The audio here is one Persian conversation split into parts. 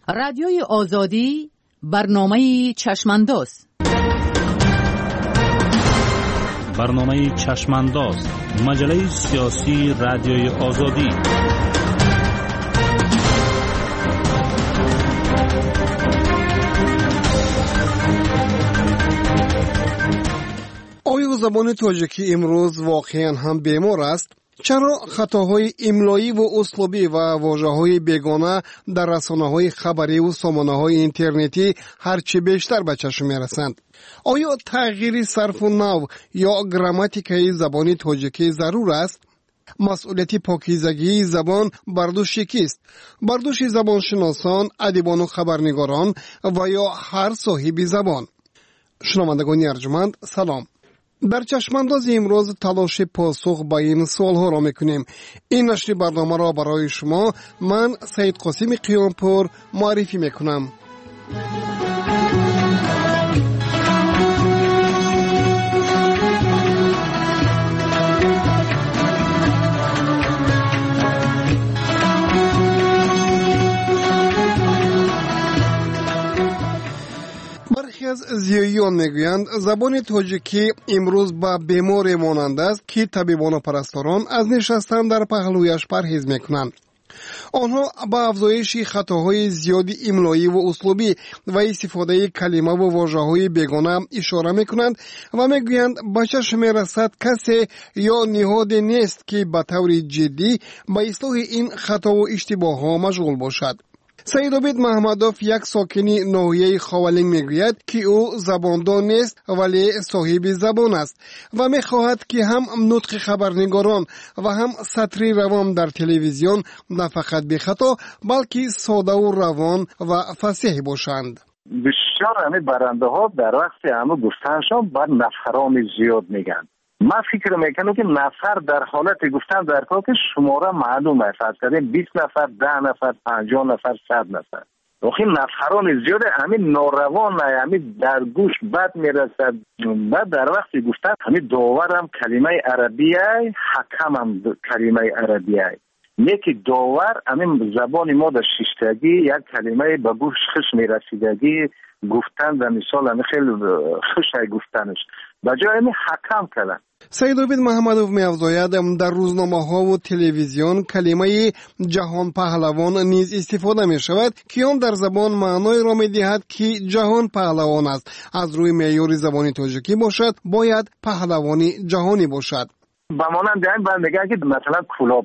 رادیوی آزادی برنامه چشمانداز. برنامه چشمانداز، مجله سیاسی رادیوی آزادی. آیا زبان تاجیکی امروز واقعا هم بیمار است؟ چرا خطاهای املایی و اسلوبی و واژه‌های بیگانه در رسانه‌های خبری و سامانه‌های اینترنتی هرچی بیشتر به چشم می‌رسند؟ آیا تغییر صرف و نحو یا گراماتیکای زبان تاجیکی ضرور است؟ مسئولیت پاکیزگی زبان بر دوش کیست؟ بر دوش زبانشناسان، ادیبان و خبرنگاران و یا هر صاحب زبان؟ شنوندگان ارجمند، سلام. در چشمانداز امروز تلاش پاسخ به این سوالها را میکنیم. این نشر برنامه را برای شما من سید قاسم قیامپور معرفی میکنم. از زیاییان میگویند زبان تاجیکی امروز با بیماری مانند است که طبیبان و پرستاران از نشستن در پهلویش پرهیز میکنند. آنها با افزایش خطاهای زیادی املایی و اسلوبی و استفاده کلمه و واژه‌های بیگانه اشاره میکنند و میگویند به چشم میرسد کسی یا نهادی نیست که به طور جدی به اصلاح این خطا و اشتباه‌ها مشغول باشد. سید عابد محمدوف، یک ساکن ناحیه خاولین، میگوید که او زباندان نیست ولی صاحب زبان است و میخواهد که هم نطق خبرنگاران و هم سطری روان در تلویزیون نه فقط بی خطا بلکه ساده و روان و فصیح باشند. بسیار همه برنده ها در وقت همه گفتنشان بر نفران زیاد میگن. من فکر میکنم که نفر در حالت گفتن در کار که شماره معلوم است. فرض کنید 20 نفر، 10 نفر، 50 نفر، 100 نفر. وقتی نفران زیاد همین ناروان، همین در گوش بد میرسد. بعد در وقت گفتن همین داور هم کلمه عربیه، حکم هم کلمه عربیه. یکی داور همین زبان ما در شیشتگی یک کلمه به گوش خوش میرسیدگی گفتن و مثال همین خیلی خوش گفتنش بجای همین حکم کردن. سید عابد محمدوف می‌افزاید در روزنامه‌ها و تلویزیون کلمه جهان پهلوان نیز استفاده می‌شود که آن در زبان معنای را می‌دهد که جهان پهلوان است. از روی معیار زبان تاجیکی باشد باید پهلوانی جهانی باشد. به مانند این بندگان که مثلا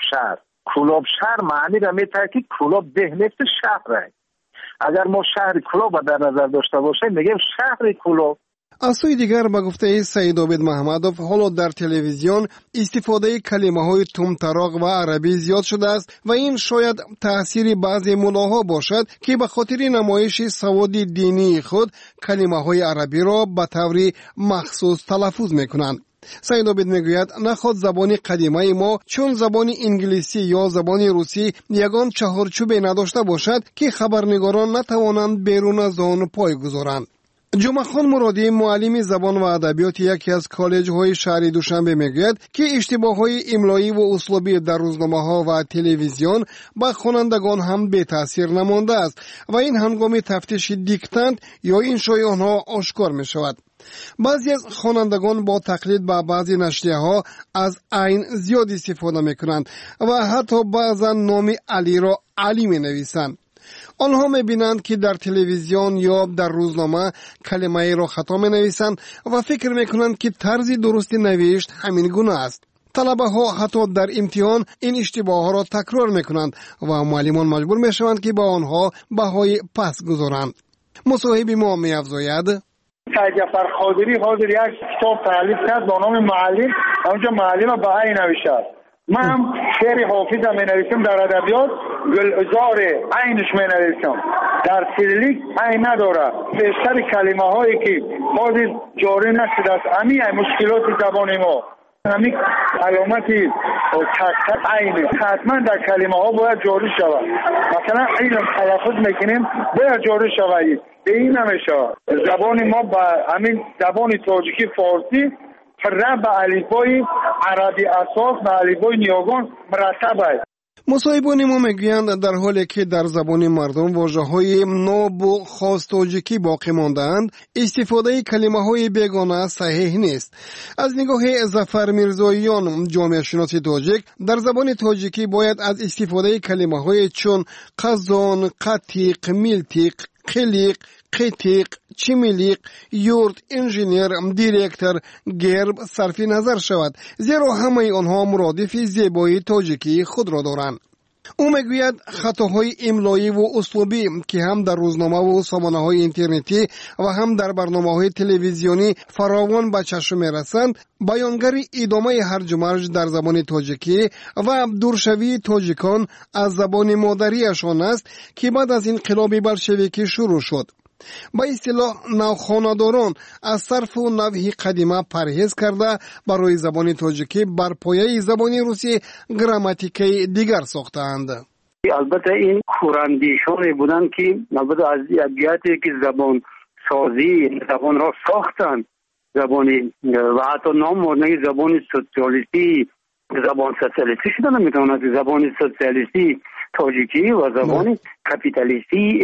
کلاب شهر معنی را می‌دهد که کلاب ده نیست شهر. اگر ما شهر کلاب در نظر داشته باشیم میگیم شهر کلاب. از سوی دیگر به گفته سید عابد محمدوف حالا در تلویزیون استفاده کلمه‌های تمطراق و عربی زیاد شده است و این شاید تأثیر بعضی ملاها باشد که به خاطر نمایش سواد دینی خود کلمه‌های عربی را به طور مخصوص تلفظ می‌کنند. سید عابد میگوید نخود زبان قدیمه ما چون زبان انگلیسی یا زبان روسی یگان چهارچوبی نداشته باشد که خبرنگاران نتوانند بیرون از آن پای گذارند. جمعه خان مرادی، معلم زبان و ادبیات یکی از کالج‌های شهر دوشنبه میگوید که اشتباه‌های املایی و اسلوبی در روزنامه‌ها و تلویزیون با خوانندگان هم به تاثیر نمانده است و این هنگام تفتیش دیکتاند یا انشای آنها آشکار می‌شود. بعضی از خوانندگان با تقلید به بعضی نشریه‌ها از عین زیاد استفاده می‌کنند و حتی بعضا نام علی را علی می‌نویسند. آنها می‌بینند که در تلویزیون یا در روزنامه کلمه را خطا می‌نویسند و فکر می‌کنند که طرز درست نوشت همین گونه است. طلبه ها حتی در امتحان این اشتباه ها را تکرار می‌کنند و معلمان مجبور می‌شوند که با آنها بهای پس گذارند. مصاحب ما می‌افزاید سید جعفر خاطری حاضر یک کتاب تألیف کرد با نام معلم، اونجا معلم بهایی نوشته. من هم شعر حافظ می نویسم در ادبیات، گلزار عینش می نویسم. در سیریلیک عین نداره. بیشتر کلمه هایی که باز جاری نشده است همین مشکلات زبان ما، همین علامتی تک عین حتما در کلمه ها باید جاری شود. مثلا این تلفظ میکنیم باید جاری شود. به این نمیشه. زبان ما با همین زبان تاجیکی فارسی رب به الفبای عربی اساس به الفبای نیاگان مرتب است. مصاحبان ما میگویند در حالی که در زبان مردم واژه‌های ناب و خاص تاجیکی باقی مانده‌اند، استفاده کلمه‌های بیگانه صحیح نیست. از نگاه ظفر میرزاییان، جامعه شناس تاجیک، در زبان تاجیکی باید از استفاده کلمه‌های چون قزان، قطیق، میلتیق، قلیق، قیتیق، چمیلیق، یورد، انجینیر، دیرکتر، گرب صرف نظر شود، زیرا همه آنها مرادف زیبایی تاجیکی خود را دارند. او میگوید خطاهای املایی و اسلوبی که هم در روزنامه و سامانه‌های اینترنتی و هم در برنامه‌های تلویزیونی فراوان به چشم می‌رسند، بیانگر ادامه هرج و مرج در زبان تاجیکی و دورشوی تاجیکان از زبان مادریشان است که بعد از انقلاب بلشویکی شروع شد. با اصطلاح نوخانه‌داران از صرف و نحو قدیمه پرهیز کرده برای زبان تاجیکی بر پایه زبان روسی گراماتیکی دیگر ساختند. البته این کوراندیشانی بودند که البته از ادبیاتی که زبان سازی زبان را ساختند، زبانی و حتی نام مورنه زبان سوسیالیستی، زبان سوسیالیستی شده نمیتواند، زبان سوسیالیستی تاجیکی و زبان کپیتالیستی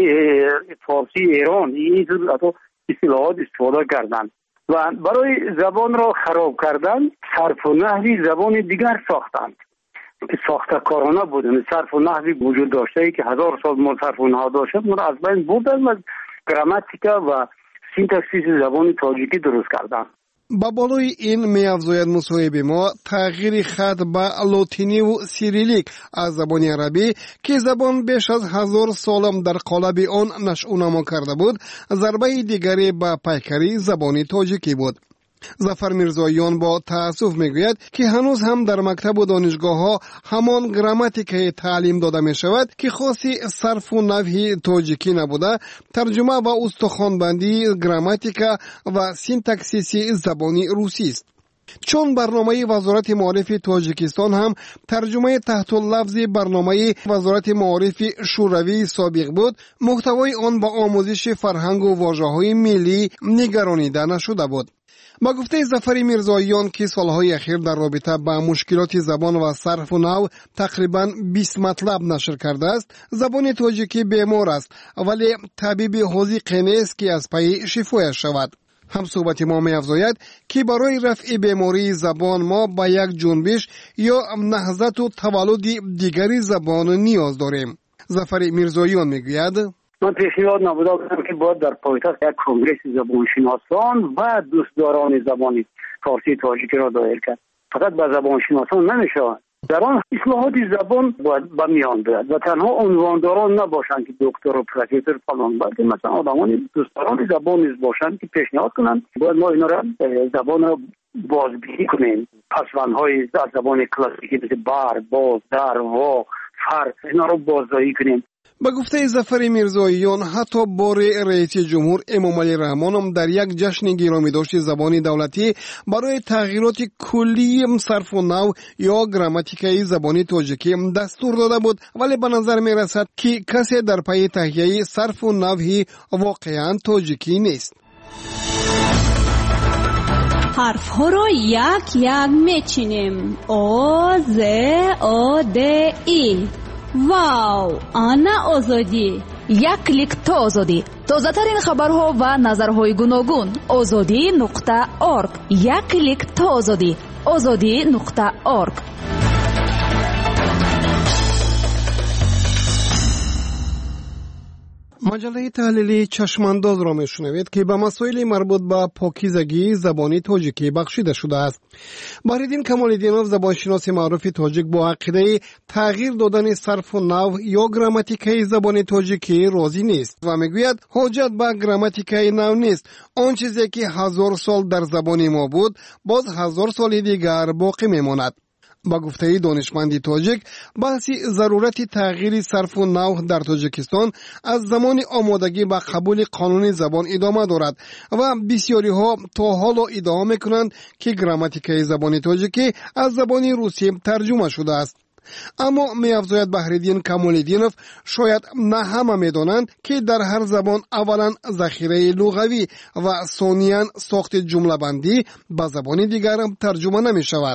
فارسی ایران، این حتی اصطلاحات استفاده کردند و برای زبان را خراب کردن صرف و نحوی زبان دیگر ساختند که ساختکارانه بودند. صرف و نحوی وجود داشته که 1000 سال ما صرف و نحو داشت ما از بین بردن و گراماتیکا و سینتاکسیس زبان تاجیکی درست کردند. با بالای این می افزاید مصاحب ما تغییر خط به لاتینی و سیریلیک از زبان عربی که زبان بیش از 1000 سال در قالب آن نشأ و نما کرده بود، ضربه دیگری به پیکری زبان تاجیکی بود. ظفر میرزاییان با تأسف میگوید که هنوز هم در مکتب و دانشگاه ها همان گراماتیک تعلیم داده می شود که خاصی صرف و نحو تاجیکی نبوده، ترجمه و استخوان‌بندی گراماتیکا و سینتاکسیس زبانی روسی است. چون برنامه وزارت معارف تاجیکستان هم ترجمه تحت اللفظ برنامه وزارت معارف شوروی سابق بود، محتوای آن با آموزش فرهنگ و واژه‌های ملی نگرانیده نشده بود. با گفته ظفر میرزاییان که سالهای اخیر در رابطه با مشکلات زبان و صرف و نحو تقریبا 20 مطلب نشر کرده است، زبان تاجیکی بیمار است ولی طبیب حاذق نیست که از پی شفایش شود. هم صحبت ما می افزاید که برای رفع بیماری زبان ما با یک جنبش یا نهضت و تولد دیگری زبان نیاز داریم. ظفر میرزاییان میگوید من پیشنهاد نبوده بودم که باید در پایتخت یک کنگره زبانشناسان و دوستداران زبان فارسی تاجیکی را دایر کرد. فقط به زبانشناسان نمیشه، در آن اصلاحات زبان باید به میان بیاد و تنها عنوانداران نباشند که دکتر و پروفسور فلان، بلکه مثلا آدمان دوستداران زبان باشند که پیشنهاد کنند باید ما اینا را زبان را بازبینی کنیم. پسوندهای از زبان کلاسیکی مثل بر، باز، در، وا، فر، اینا را بازداری کنیم. با گفته ظفر میرزاییان حتی بار رئیس جمهور امام علی رحمان هم در یک جشن گرامی داشت زبان دولتی برای تغییرات کلی صرف و نحو یا گراماتیکای زبان تاجیکی دستور داده بود، ولی به نظر می رسد که کسی در پی تهیه صرف و نحو واقعا تاجیکی نیست. حرف ها را یک یک میچینیم. او ز او د ای. واو، آنا آزادی. یک کلیک تا آزادی. تازه ترین خبرها و نظرهای گوناگون. azadi.org. یک کلیک تا آزادی. azadi.org. مجله تحلیلی چشمانداز را میشنوید که به مسائل مربوط به پاکیزگی زبانی تاجیکی بخشیده شده است. بهرالدین کمال‌الدینوف، زبانشناس معروف تاجیک، با عقیده تغییر دادن صرف و نحو یا گراماتیکای زبان تاجیکی راضی نیست و میگوید حاجت به گراماتیکای نو نیست. آن چیزی که 1000 سال در زبان ما بود باز 1000 سال دیگر باقی میماند. با گفته دانشمندی تاجیک، بحث ضرورت تغییر صرف و نحو در تاجیکستان از زمان آمادگی و قبول قانون زبان ادامه دارد و بسیاری ها تا حالا ادعا میکنند که گراماتیکای زبان تاجیکی از زبان روسی ترجمه شده است. اما می‌افزاید بهرالدین کمال‌الدینوف شاید نه همه می‌دانند که در هر زبان اولا ذخیره لغوی و ثانیاً ساخت جمله بندی به زبان دیگر ترجمه نمی‌شود.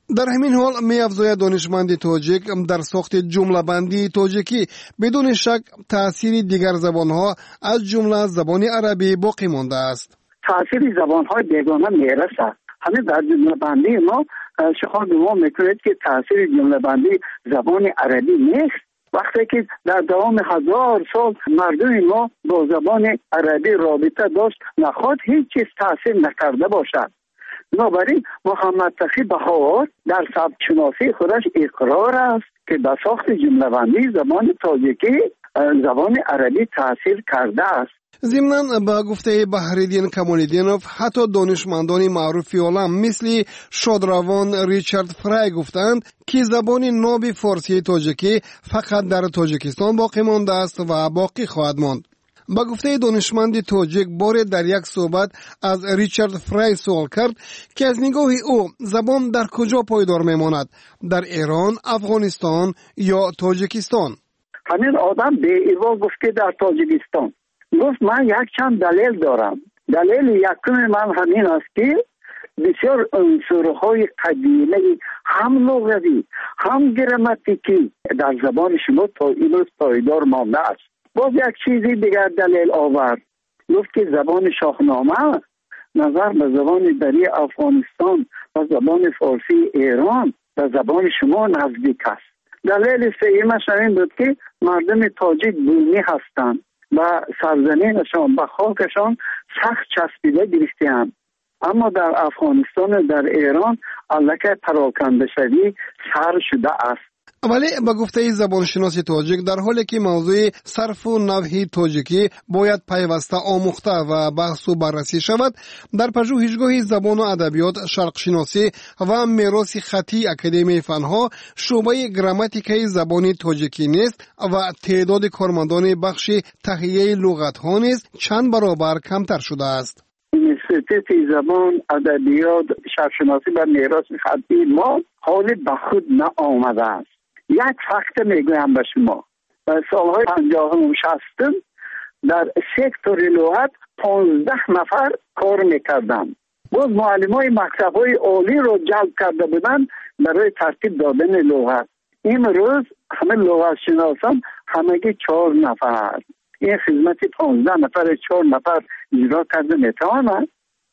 در همین حال می‌افزاید دانشمند تاجیک در ساخت جمله‌بندی تاجیکی بدون شک تأثیر دیگر زبان‌ها از جمله زبان عربی باقی مانده است. تأثیر زبان‌های بیگانه میرسد. همین در جمله‌بندی ما شما گمان می‌کنید که تأثیر جمله‌بندی زبان عربی نیست. وقتی که در دوام 1000 سال مردم ما با زبان عربی رابطه داشت، نخواهد هیچ چیز تأثیر نکرده باشد. بنابراین محمد تقی بهار در سبک شناسی خودش اقرار است که به ساخت جمله‌بندی زبان تاجیکی زبان عربی تأثیر کرده است. ضمناً با گفته بحرالدین کمال‌الدینوف حتی دانشمندان معروف عالم مثل شادروان ریچارد فرای گفتند که زبان ناب فارسی تاجیکی فقط در تاجیکستان باقی مانده است و باقی خواهد ماند. با گفته دانشمند تاجیک بار در یک صحبت از ریچارد فرای سوال کرد که از نگاه او زبان در کجا پایدار میماند، در ایران، افغانستان یا تاجیکستان؟ همین آدم به ایوا گفت که در تاجیکستان. گفت من یک چند دلیل دارم. دلیل یکم من همین است که بسیار عنصرهای قدیمی هم لغوی هم گراماتیکی در زبان شما تا امروز پایدار مانده است. باز یک چیزی دیگر دلیل آورد. گفت که زبان شاهنامه نظر به زبان دری افغانستان و زبان فارسی ایران و زبان شما نزدیک است. دلیل سومش این بود که مردم تاجیک بومی هستند و سرزمینشان به خاکشان سخت چسبیده گرفته‌اند. اما در افغانستان و در ایران الکه پراکنده شوی سر شده است. ولی با گفته زبانشناس تاجیک در حالی که موضوع صرف و نحو تاجیکی باید پیوسته آموخته و بحث و بررسی شود، در پژوهشگاه زبان و ادبیات شرق شناسی و میراث خطی اکادمی فنها شعبه گراماتیکای زبان تاجیکی نیست و تعداد کارمندان بخش تهیه لغت‌ها نیز چند برابر کمتر شده است. انستیتوت زبان ادبیات شرق شناسی و میراث خطی ما حال به خود نآمده است. یک فکت میگویم به شما. در سالهای 50 و 60 در سکتور لغت 15 نفر کار میکردن. باز معلمای مکتب‌های عالی رو جلب کرده بودن برای ترتیب دادن لغت. امروز همه لغت شناسان همگی 4 نفر. این خدمت 15 نفر 4 نفر اجرا کرده میتواند.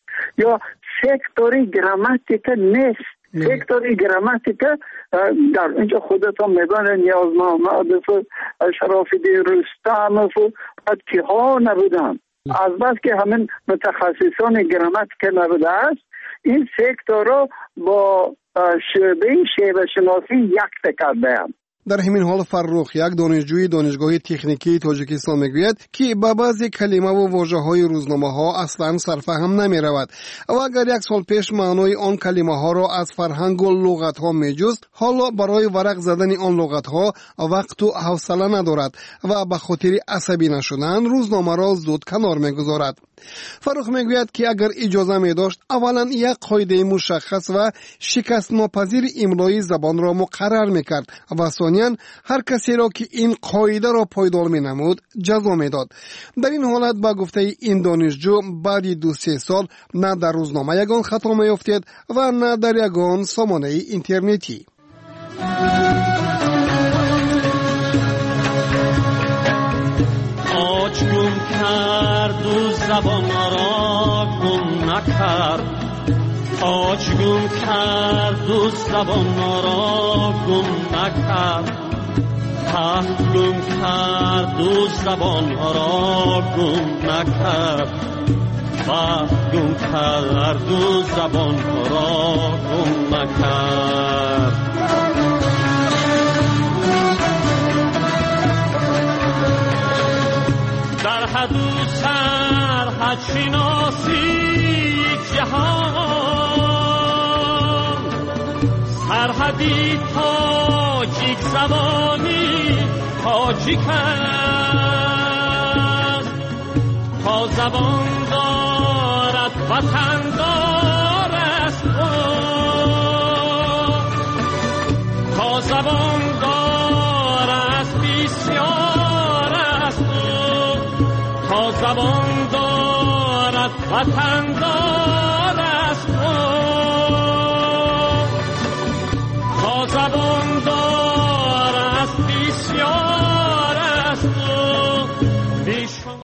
یا سکتور گراماتیک نیست. سکتور گراماتیک در اینجا خودتون میگن نیاز محمد و شراف‌الدین رستم و که ها نبودن. از بس که همین متخصصان گراماتیک نبوده است، این سکتور رو با شیوه شناسی یک کرده هم. در همین حال فرخ یک دانشجوی دانشگاه تکنیکی تاجیکستان میگوید که با بعضی کلمه و واژه‌های روزنامه‌ها اصلاً سرفهم نمی‌رود و اگر یک سال پیش معنای آن کلمه‌ها را از فرهنگ و لغت‌ها می‌جست، حالا برای ورق زدن آن لغت‌ها وقت و حوصله ندارد و به خاطر عصبی نشدن روزنامه را زود کنار می‌گذارد. فرخ میگوید که اگر اجازه می داشت اولا یک قاعده مشخص و شکست ناپذیر املای زبان را مقرر میکرد و ثانیاً هر کسی را که این قاعده را پایدار می نمود جزا می داد. در این حالت با گفته این دانشجو بعد 2-3 سال نه در روزنامه یگان خطا می افتید و نه در یگان سامانه اینترنتی. آج گم کرد و زبان را گم نکرد، آج گم کرد و زبان را گم نکرد، تخت گم کرد و زبان را گم نکرد، وقت گم کرد و زبان را گم نکرد. در حد و سرحد شناسی جهان، سرحدی تاجیک زبانی تاجیک است، تا زبان دارد وطن دار است، تا زبان دارد بسیار است، تا زبان دارد وطن دارد